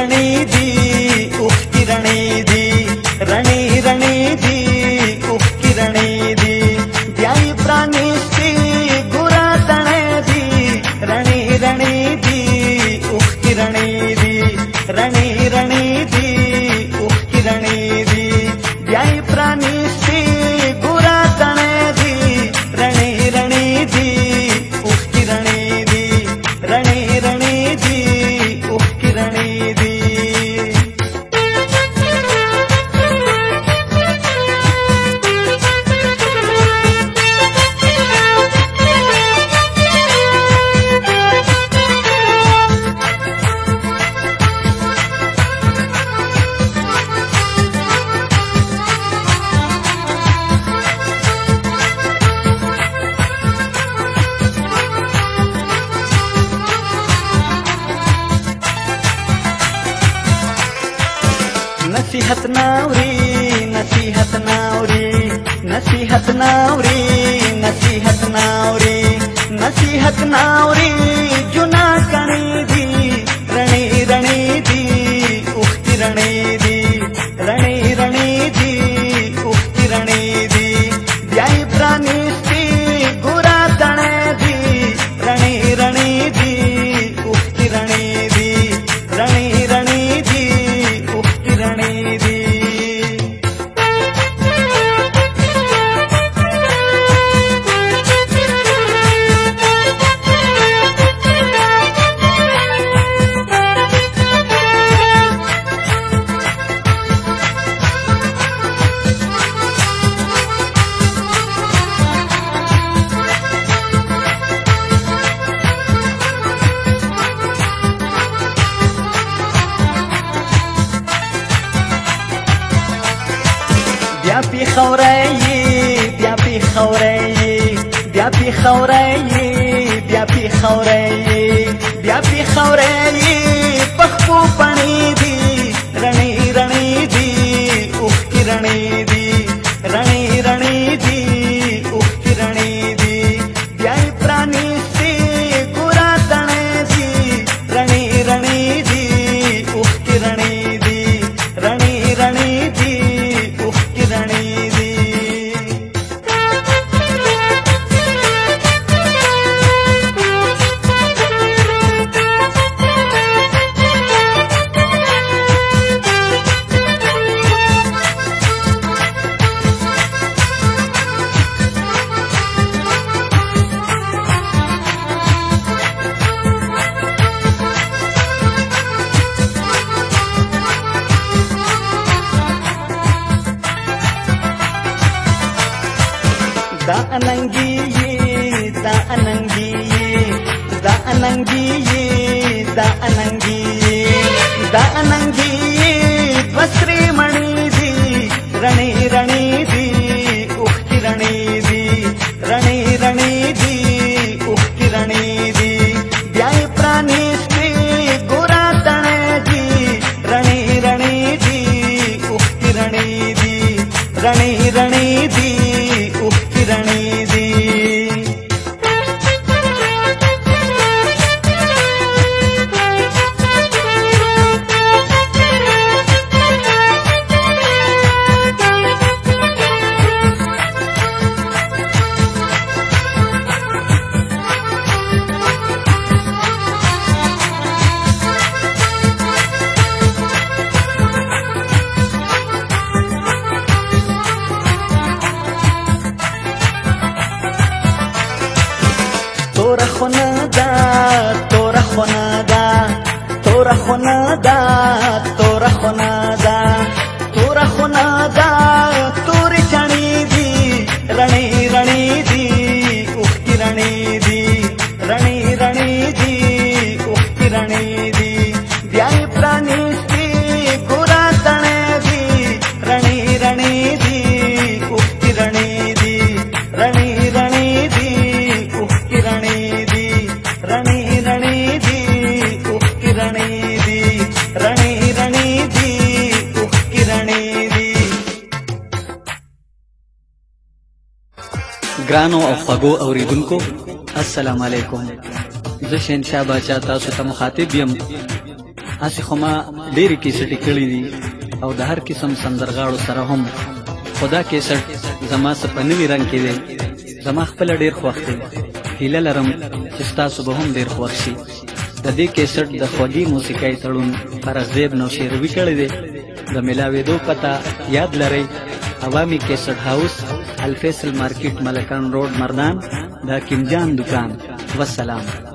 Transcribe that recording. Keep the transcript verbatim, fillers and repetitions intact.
رڼې دي اوښکې رڼې دي رڼې رڼې دي اوښکې رڼې دي بیا یې پرانیستې ګوره تڼۍ دي رڼې رڼې دي اوښکې رڼې دي رڼې رڼې دي اوښکې رڼې دي بیا یې پرانیستې ګوره تڼۍ دي رڼې رڼې دي اوښکې رڼې دي رڼې رڼې دي اوښکې رڼې دي نصیحت ناوري نصیحت ناوري نصیحت ناوري نصیحت ناوري نصیحت ناوري جنا کڼې دي رڼې رڼې دي اوښکې رڼې دي رڼې رڼې دي اوښکې رڼې دي بیا یې پرانیستې ګوره تڼۍ دي رڼې رڼې دي اوښکې رڼې دي رڼې رڼې دي اوښکې رڼې دي بیا پیښوری بیا پیښوری بیا پیښوری بیا پیښوری بیا پیښوری پخپو پڼې دي رڼې رڼې دي اوښکې رڼې دي رڼې رڼې دي اوښکې رڼې دي بیا یې پرانیستې ګوره تڼۍ دي رڼې رڼې دي اوښکې رڼې دي رڼې رڼې دي اوښکې رڼې دي دا اننګي دا اننګي دا اننګي دا اننګي دا اننګي وسري مڼې دي رڼې رڼې دي اوښکې رڼې دي رڼې رڼې دي اوښکې رڼې دي بیا یې پرانیستې ګوره تڼۍ دي رڼې رڼې دي اوښکې رڼې دي رڼې رڼې دي اوښکې رڼې دي تورا خونه ده تورا خونه ده تورا خونه ده تورا خونه ده تورا خونه ده تورې چڼې دي رڼې رڼې دي اوښکې رڼې دي رڼې رڼې دي اوښکې رڼې دي بیا یې پرانیستې ګوره تڼۍ دي رڼې رڼې دي اوښکې رڼې دي رڼې رڼې دي اوښکې رڼې دي رڼې رڼې دي اوښکې رڼې دي رڼې رڼې دي اوښکې رڼې دي ګرانو او خوږو اوریدونکو السلام علیکم. زه شهنشاه باچا تاسو ته مخاطب یم هسې خو ما ډېرې کیسټې کړي دي او د هر قسم سندرغاړو سره هم، خو دا کیسټ زما څه په نوي رنګ کې دی، زما خپله ډېر خوښ دی. هیله لرم چې ستاسو به هم ډېر خوښ شي. د دې کیسټ د خوږې موسیقۍ تړون فرزدیب نوشیروي کړی دی. د ملاوېدو پته یاد لرئ، عوامي کیسټ هاوس، الفیصل مارکیټ، ملکان روډ، مردان، د حکیم جان دکان. والسلام.